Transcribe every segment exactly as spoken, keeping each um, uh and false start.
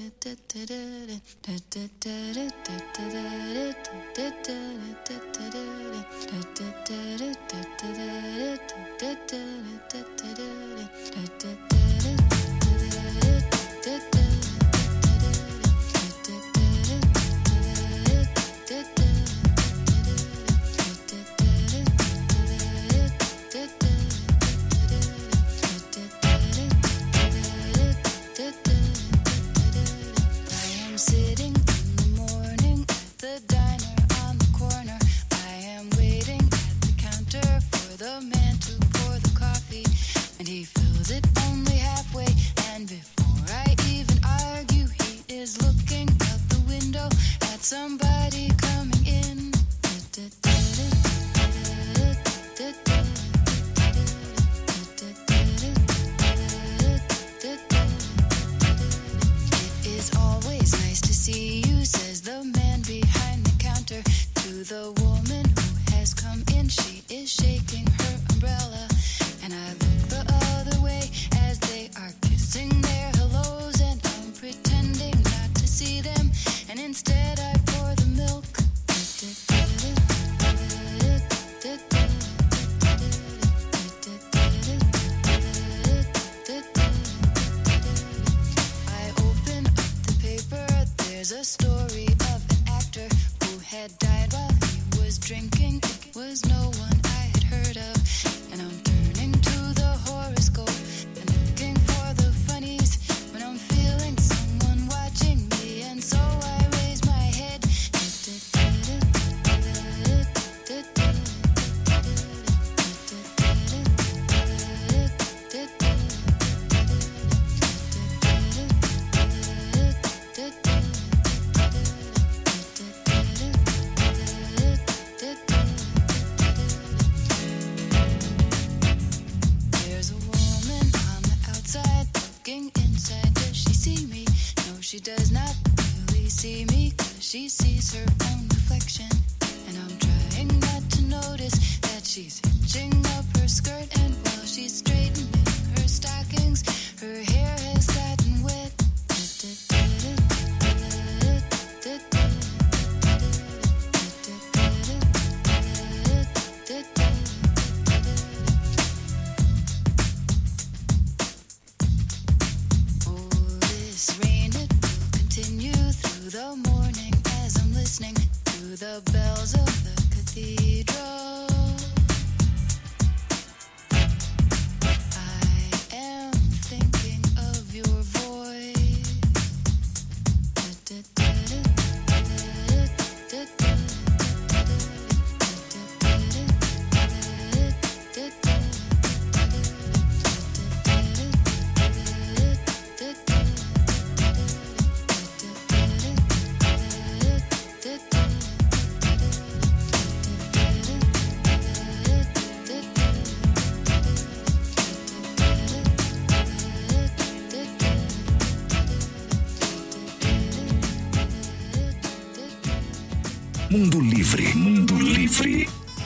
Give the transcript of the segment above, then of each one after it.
Mundo Livre, Mundo Livre.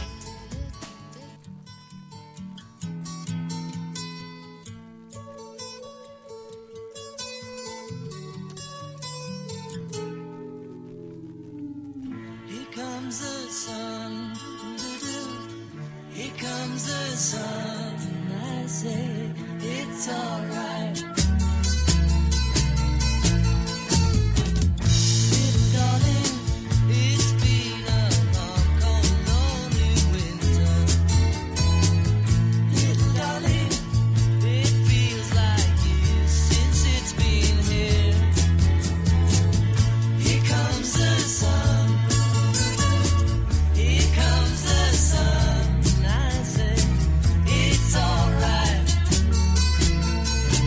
Here comes the sun, here comes the sun, I say it's alright. It's alright.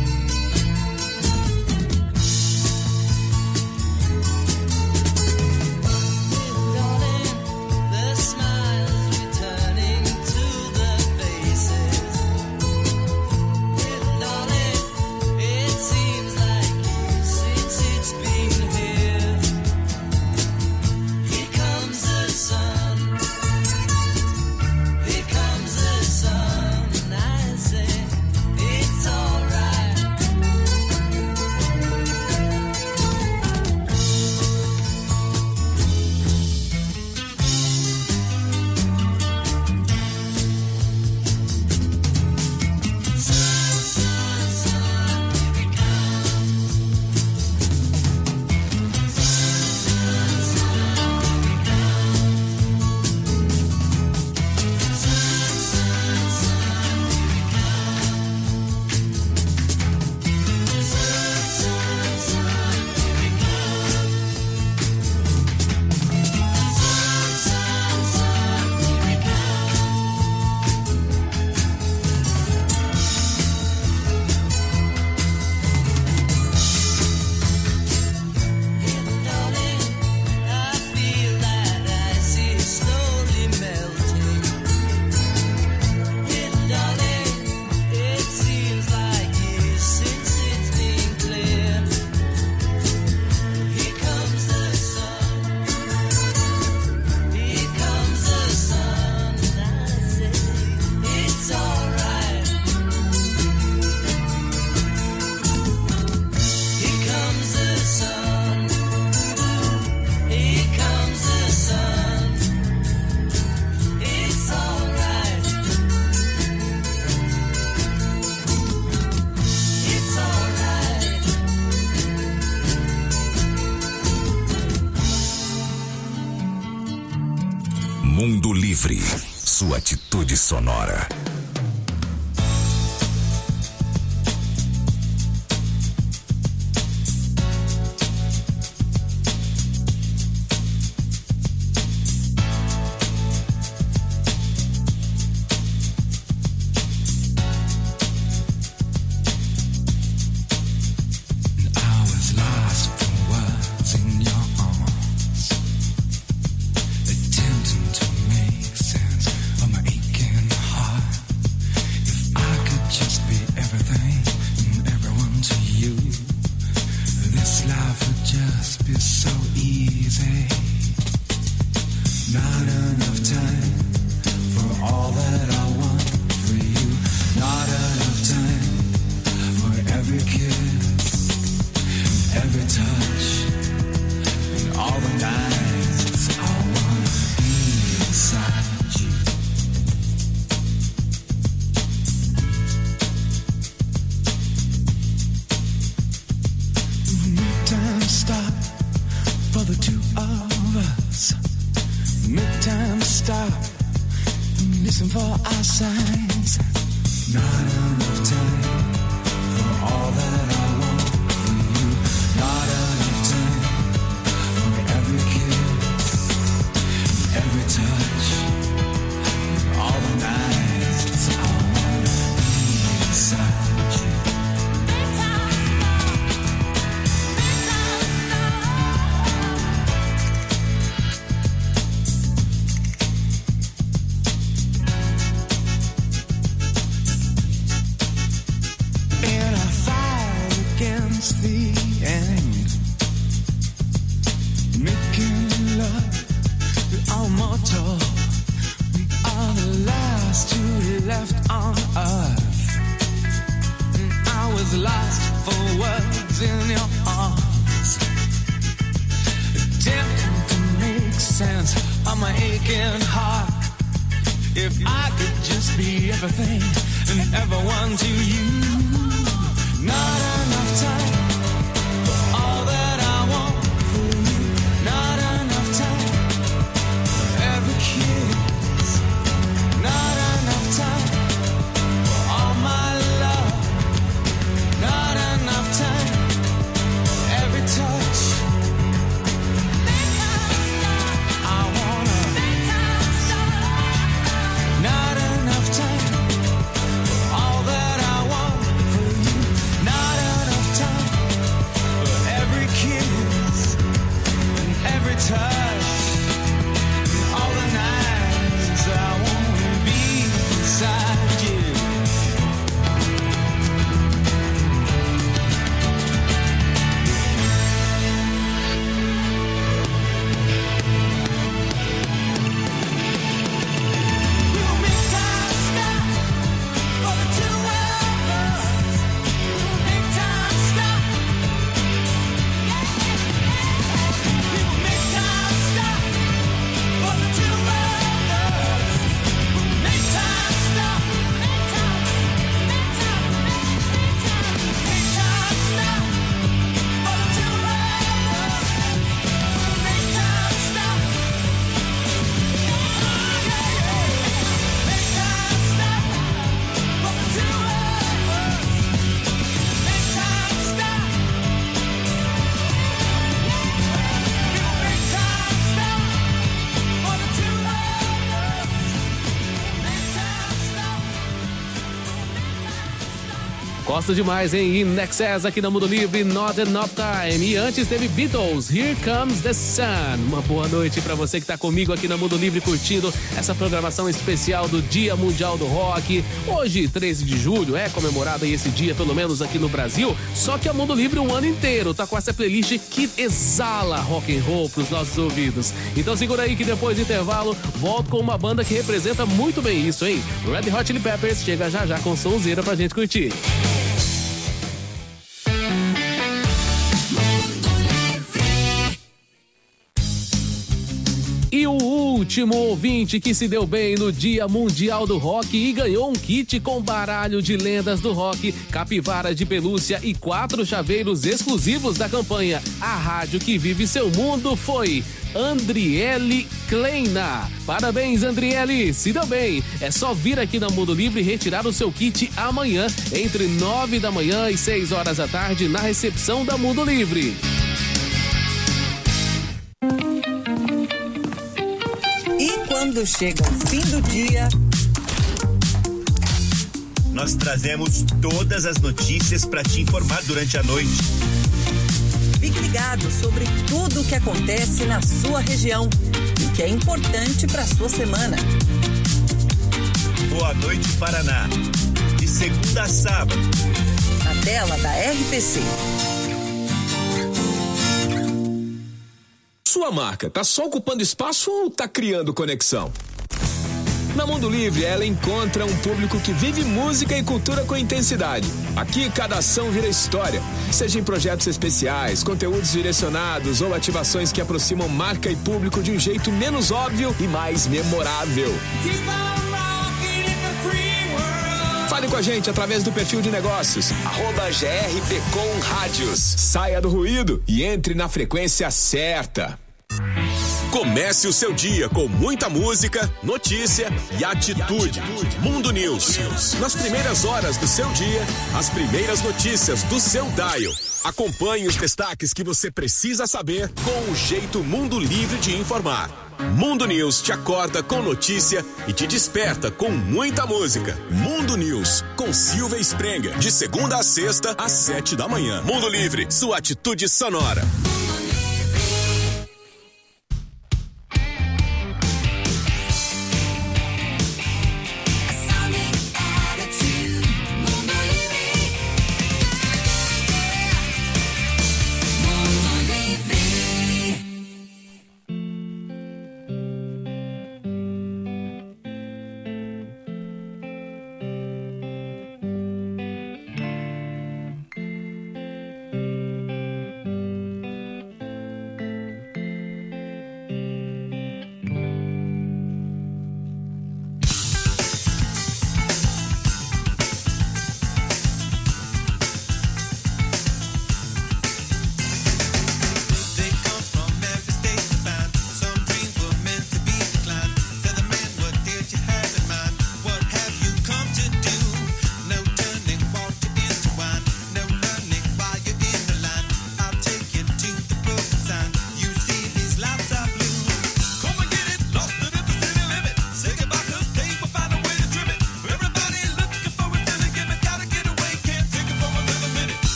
Livre, sua atitude sonora. Gosto demais, hein? In Excess aqui na Mundo Livre, Not Enough Time. E antes teve Beatles, Here Comes the Sun. Uma boa noite pra você que tá comigo aqui na Mundo Livre curtindo essa programação especial do Dia Mundial do Rock. Hoje, treze de julho, é comemorado aí esse dia, pelo menos aqui no Brasil. Só que a Mundo Livre o ano inteiro tá com essa playlist que exala rock and roll pros nossos ouvidos. Então segura aí que depois do intervalo, volto com uma banda que representa muito bem isso, hein? Red Hot Chili Peppers chega já já com sonzeira pra gente curtir. E o último ouvinte que se deu bem no Dia Mundial do Rock e ganhou um kit com baralho de lendas do rock, capivara de pelúcia e quatro chaveiros exclusivos da campanha A Rádio que Vive Seu Mundo foi Andriele Kleina. Parabéns, Andriele, se deu bem. É só vir aqui na Mundo Livre e retirar o seu kit amanhã, entre nove da manhã e seis horas da tarde, na recepção da Mundo Livre. E quando chega o fim do dia, nós trazemos todas as notícias para te informar durante a noite. Fique ligado sobre tudo o que acontece na sua região e o que é importante para a sua semana. Boa Noite Paraná, de segunda a sábado, na tela da R P C. Sua marca tá só ocupando espaço ou tá criando conexão? Na Mundo Livre, ela encontra um público que vive música e cultura com intensidade. Aqui, cada ação vira história. Seja em projetos especiais, conteúdos direcionados ou ativações que aproximam marca e público de um jeito menos óbvio e mais memorável. Fale com a gente através do perfil de negócios, arroba G R P com Rádios. Saia do ruído e entre na frequência certa. Comece o seu dia com muita música, notícia e atitude. Mundo News. Nas primeiras horas do seu dia, as primeiras notícias do seu dial. Acompanhe os destaques que você precisa saber com o jeito Mundo Livre de informar. Mundo News te acorda com notícia e te desperta com muita música. Mundo News, com Silvia Sprenga, de segunda a sexta, às sete da manhã. Mundo Livre, sua atitude sonora.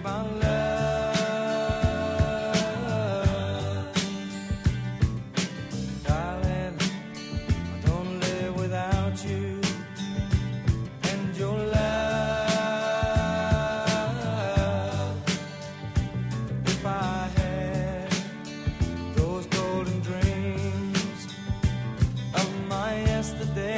about love, darling. I don't live without you and your love. If I had those golden dreams of my yesterday,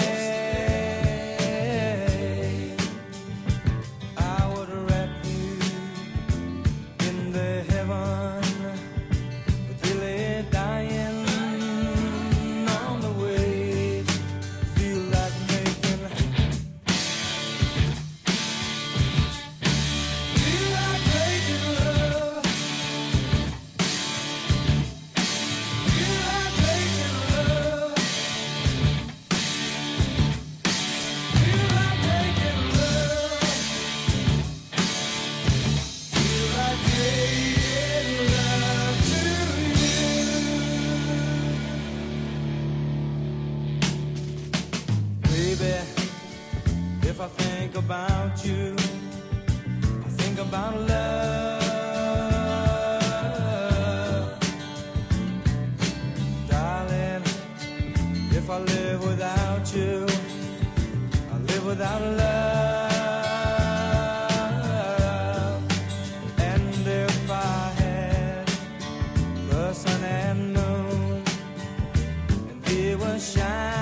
if I think about you, I think about love, darling. If I live without you, I live without love. And if I had the sun and moon, and they were shining,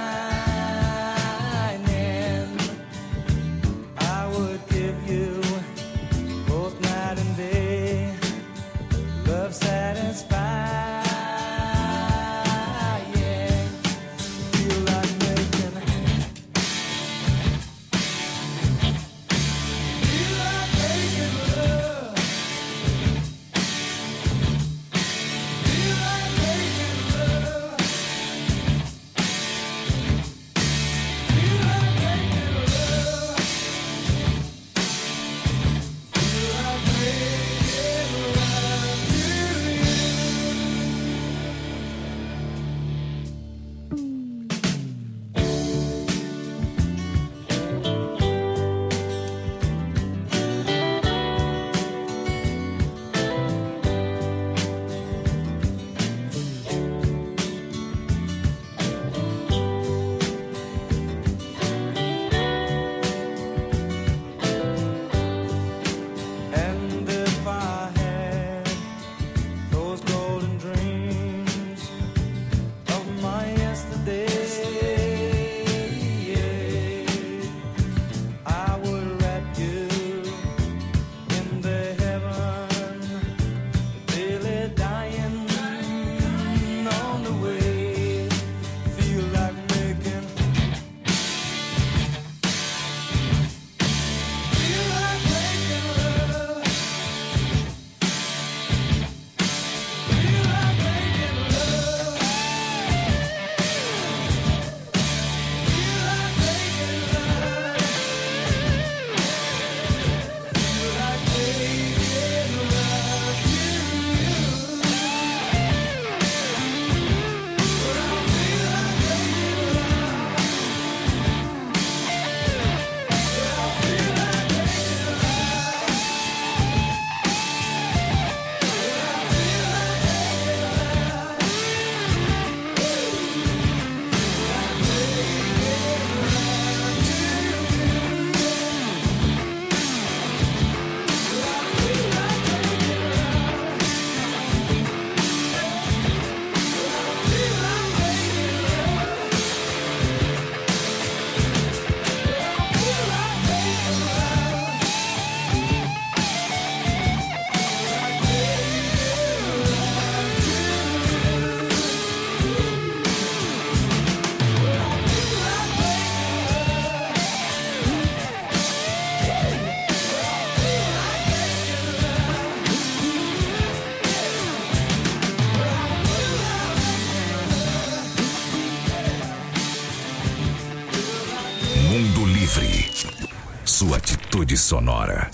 Mundo Livre. Sua atitude sonora.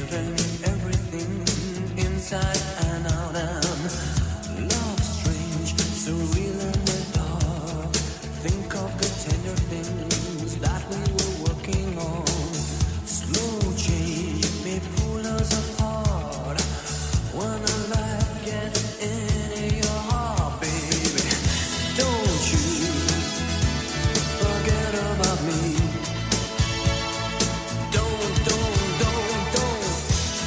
tell me everything inside and out, and love strange, so real in the dark. Think of the tender things that we were working on. Slow change may pull us apart when a light gets into your heart, baby. Don't you forget about me. Don't, don't, don't, don't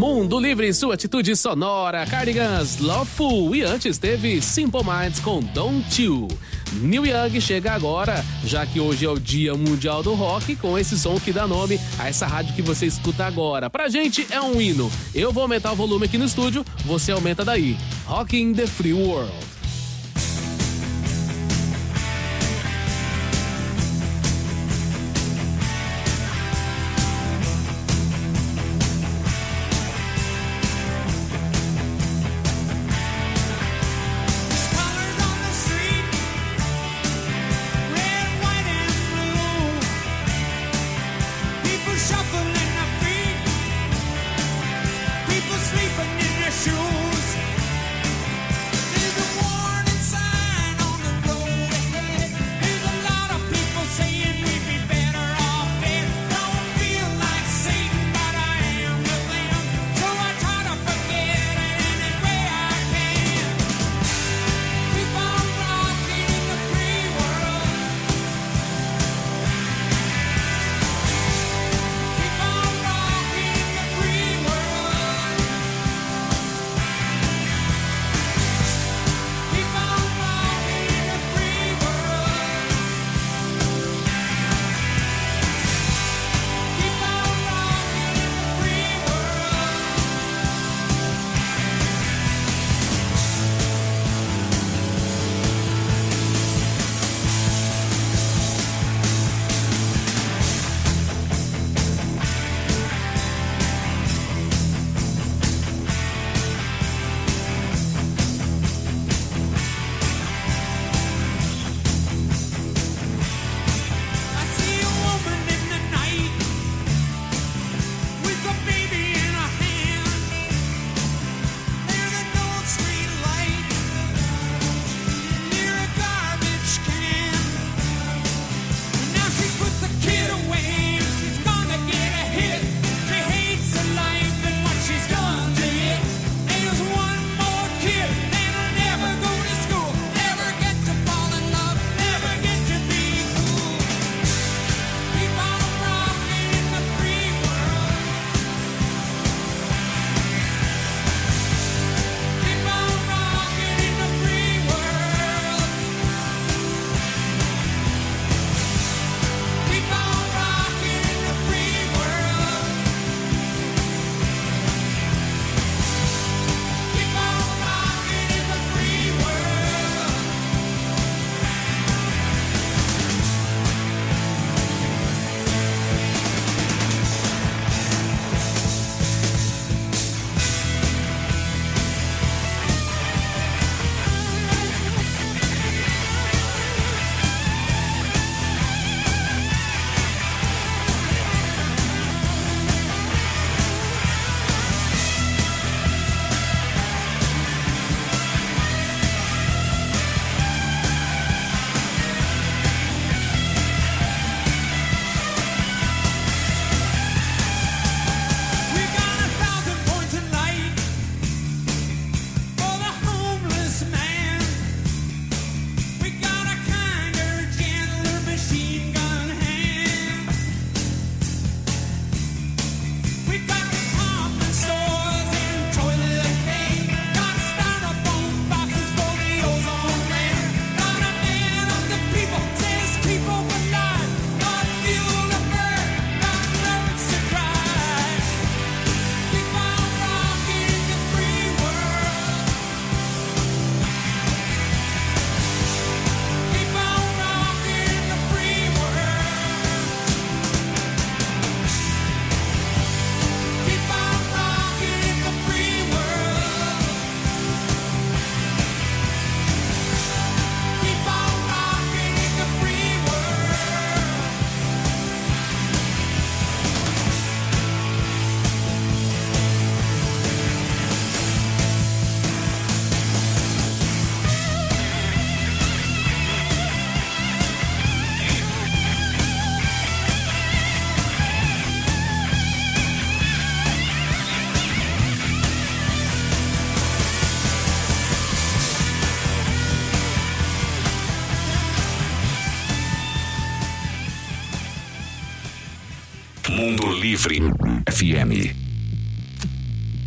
Mundo Livre, sua atitude sonora. Cardigans, Loveful. E antes teve Simple Minds com Don't You. Neil Young chega agora, já que hoje é o Dia Mundial do Rock, com esse som que dá nome a essa rádio que você escuta agora. Pra gente é um hino. Eu vou aumentar o volume aqui no estúdio, você aumenta daí. Rocking the Free World. Mundo Livre F M.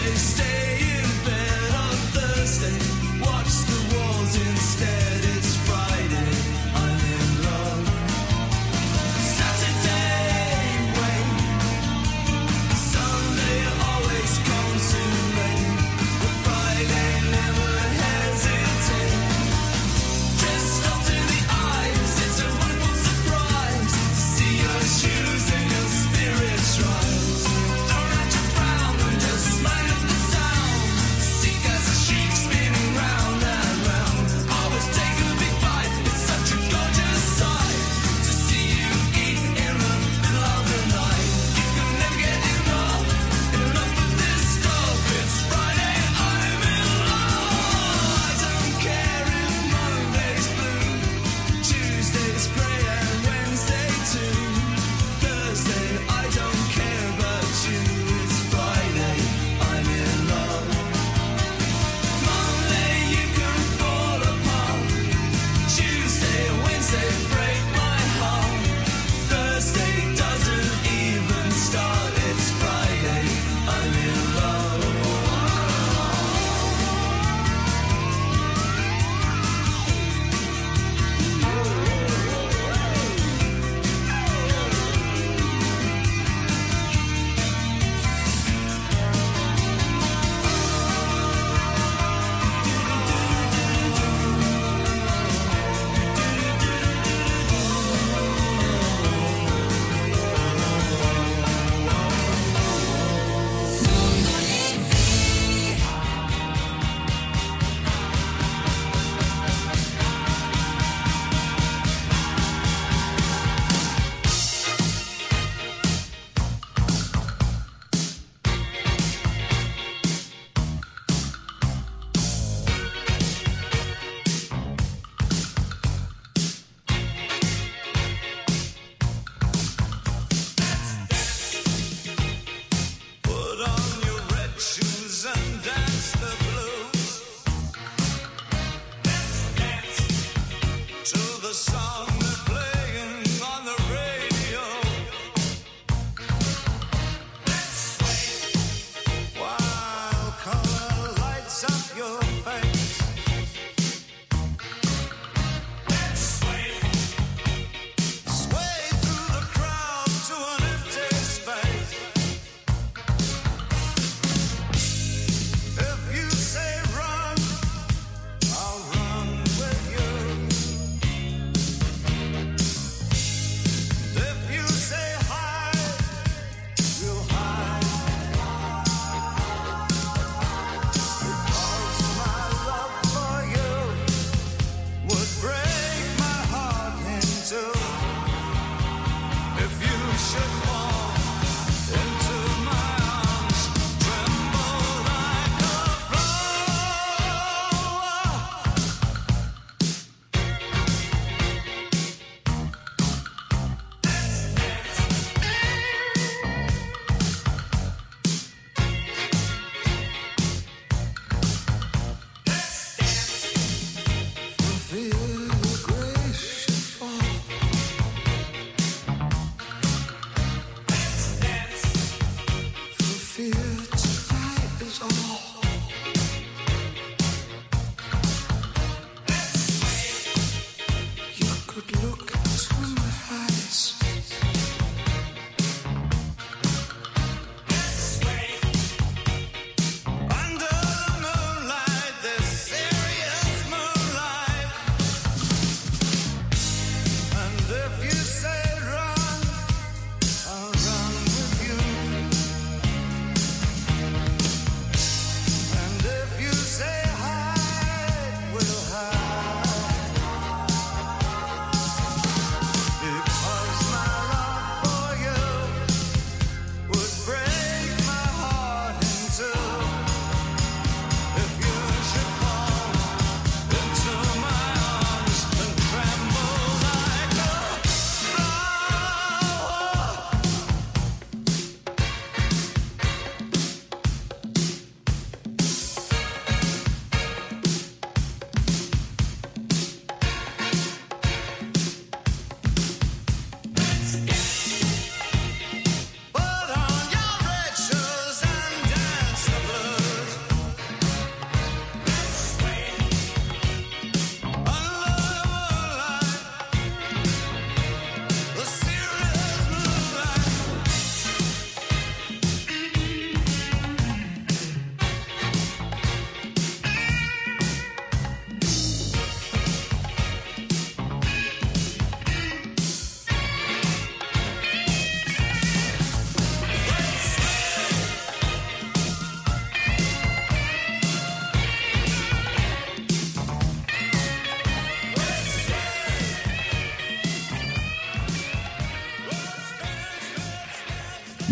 Shoes and your spirit rise. Throw out your crown and just smile at the sound.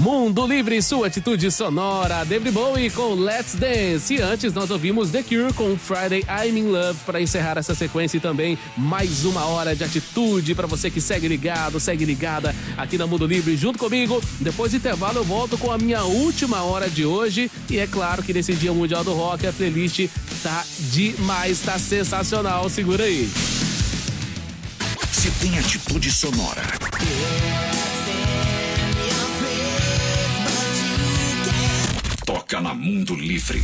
Mundo Livre, sua atitude sonora. David Bowie com Let's Dance. E antes nós ouvimos The Cure com Friday I'm in Love para encerrar essa sequência e também mais uma hora de atitude para você que segue ligado, segue ligada aqui na Mundo Livre junto comigo. Depois do intervalo eu volto com a minha última hora de hoje e é claro que nesse Dia Mundial do Rock a playlist tá demais, tá sensacional. Segura aí. Se tem atitude sonora. Toca na Mundo Livre.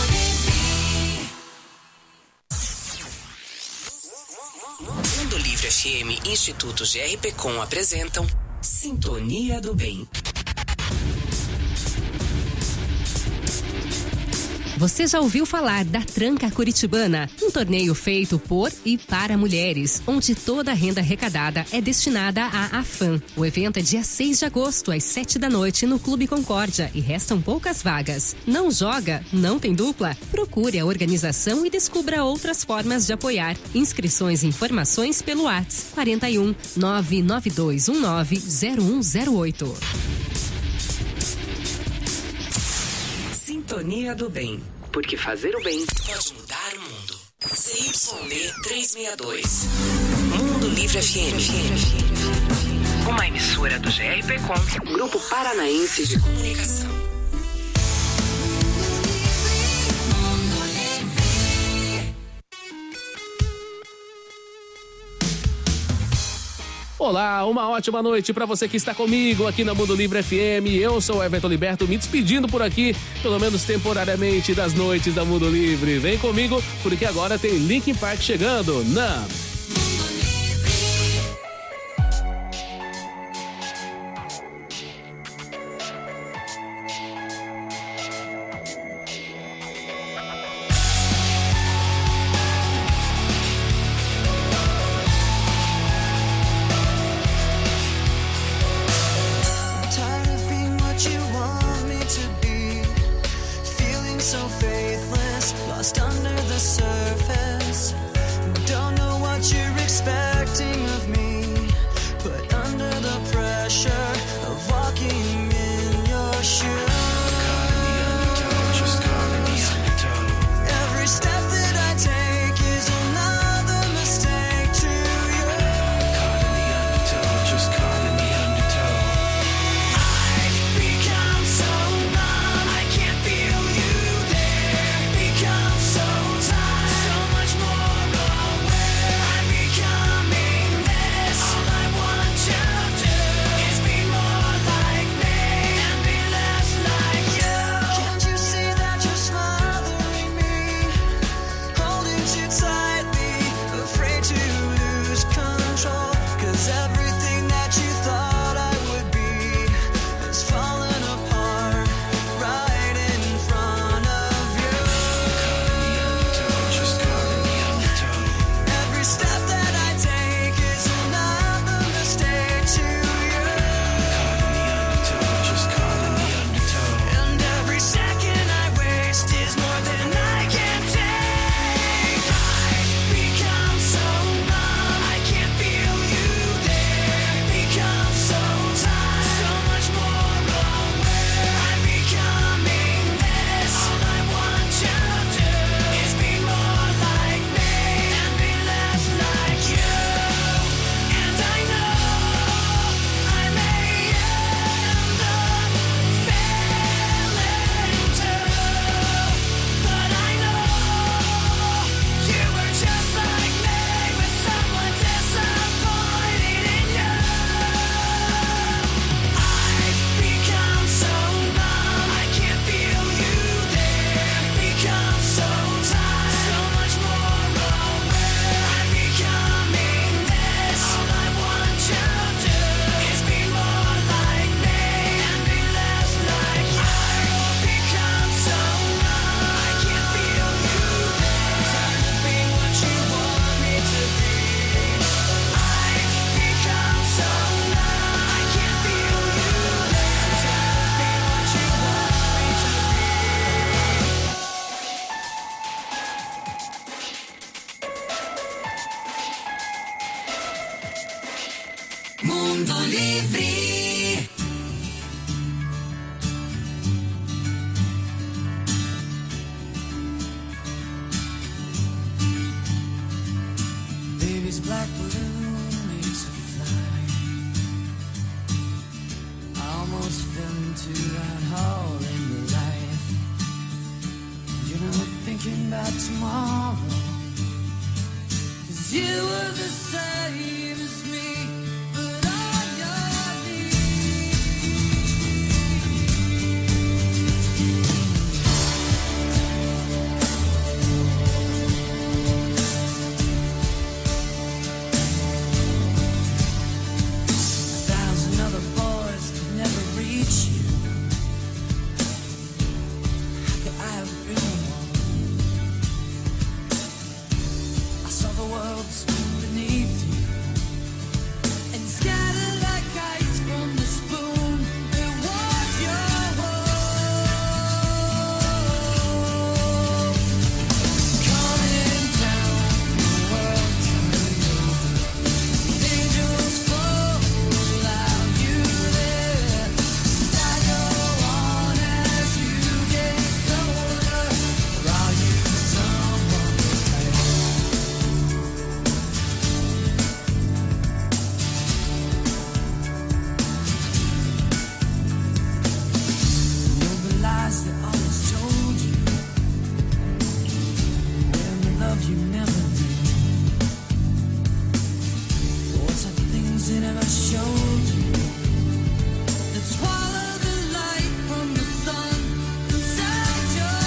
Mundo Livre F M e Instituto G R P Com apresentam Sintonia do Bem. Você já ouviu falar da Tranca Curitibana? Um torneio feito por e para mulheres, onde toda a renda arrecadada é destinada à AFAM. O evento é dia seis de agosto, às sete da noite, no Clube Concórdia, e restam poucas vagas. Não joga? Não tem dupla? Procure a organização e descubra outras formas de apoiar. Inscrições e informações pelo WhatsApp quarenta e um, nove nove dois um nove, zero um zero oito. Sintonia do Bem. Porque fazer o bem pode mudar o mundo. C Y B trezentos e sessenta e dois. Mundo Livre F M. Uma emissora do G R P Com, Grupo Paranaense de Comunicação. Olá, uma ótima noite para você que está comigo aqui na Mundo Livre F M. Eu sou o Everton Liberto, me despedindo por aqui, pelo menos temporariamente, das noites da Mundo Livre. Vem comigo, porque agora tem Linkin Park chegando na... So much black balloon makes it fly. I almost fell into that hole in your life. And you know, thinking about tomorrow, 'cause you were the same as me, but on your knees. A thousand other boys could never reach you. How could I have been one? I saw the world spin beneath you and scatter like ice from the spoon. It was your world coming down, the world turning over. Angels fall without you there. I go on as you get colder. Or are you someone's past? Know the lies they always told you, and the love you never knew. What's the things they never showed you that swallow the light from the sun inside your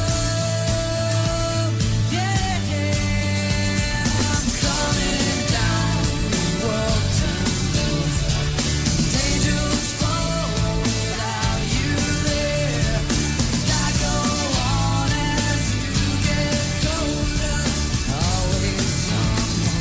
room? Yeah, yeah. I'm coming down, the world turns over. Angels fall without you there. I go on as you get colder. Always someone.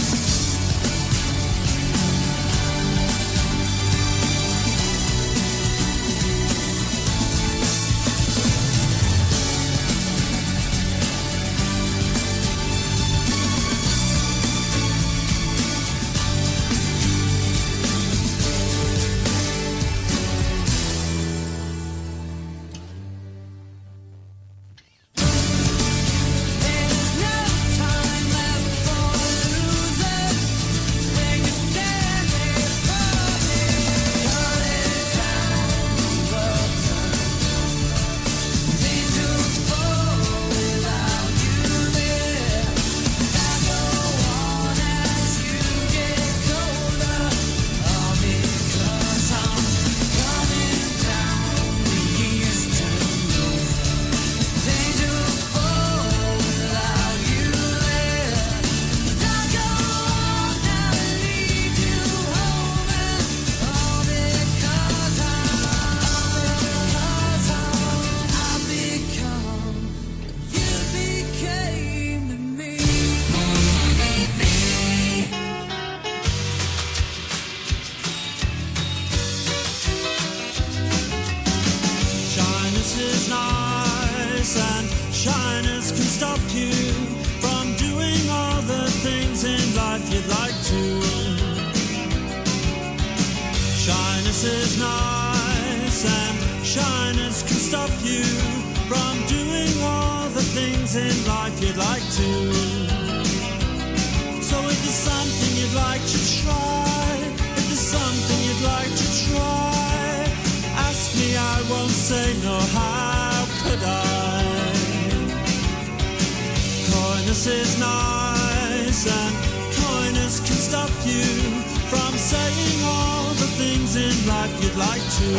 There's no time left for losers when you're standing for me. Cutting down, the world turns over. Angels fall without you there. I go on as you get colder. All because I'm coming down, the years turn over. Angels fall without you there. I go on now and lead you home, and all because I'm, because I'm, I become, you became to me. Shyness is nice, and shyness can stop you from doing all the things in life you'd like to. Shyness is nice, and shyness can stop you from doing all the things in life you'd like to. So if there's something you'd like to try, if there's something you'd like to try, ask me, I won't say no, how could I? Coyness is nice, and coyness can stop you from saying all the things in life you'd like to.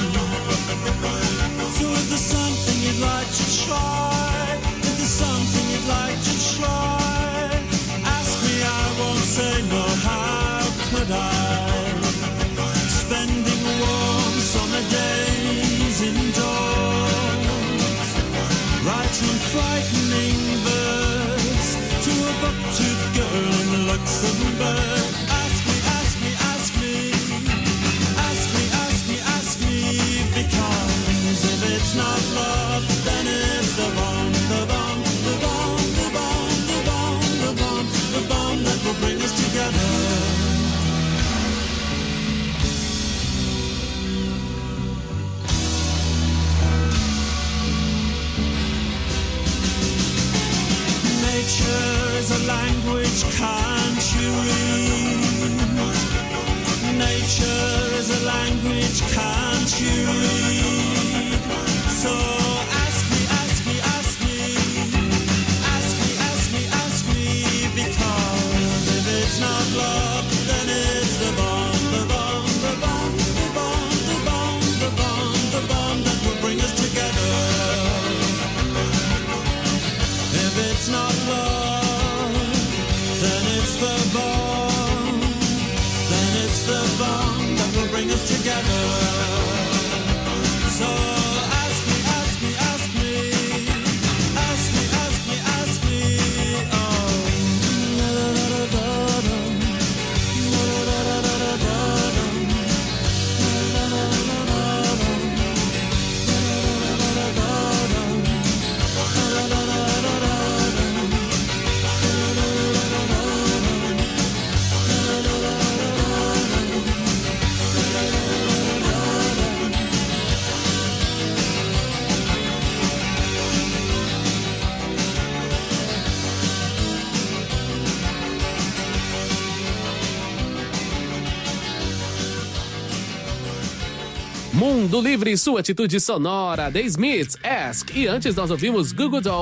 So if there's something you'd like to try, if there's something you'd like to try, ask me, I won't say no, how could I? Spending warm summer days indoors, writing frightening verse to a buck-toothed girl in Luxembourg. Ask me, ask me, ask me, ask me, ask me, ask me, because if it's not love, then it's the bomb, the bomb, the bomb, the bomb, the bomb, the bomb, the bomb that will bring us together. Nature Nature's a language, can't you read? Nature is a language, can't you read? So ask me, ask me, ask me, ask me, ask me, ask me, because if it's not love, then it's the bond, the bond, the bond, the bond, the bond, the bond, the bond that will bring us together. If it's not love, then it's the bond, then it's the bond that will bring us together. So ask me, ask me, ask me, ask me, ask me, ask me, oh. La la la la la, la la la la la, la la la la la, la la la la la, la la la Mundo Livre, sua atitude sonora, The Smiths, Ask. E antes nós ouvimos Google Dolls.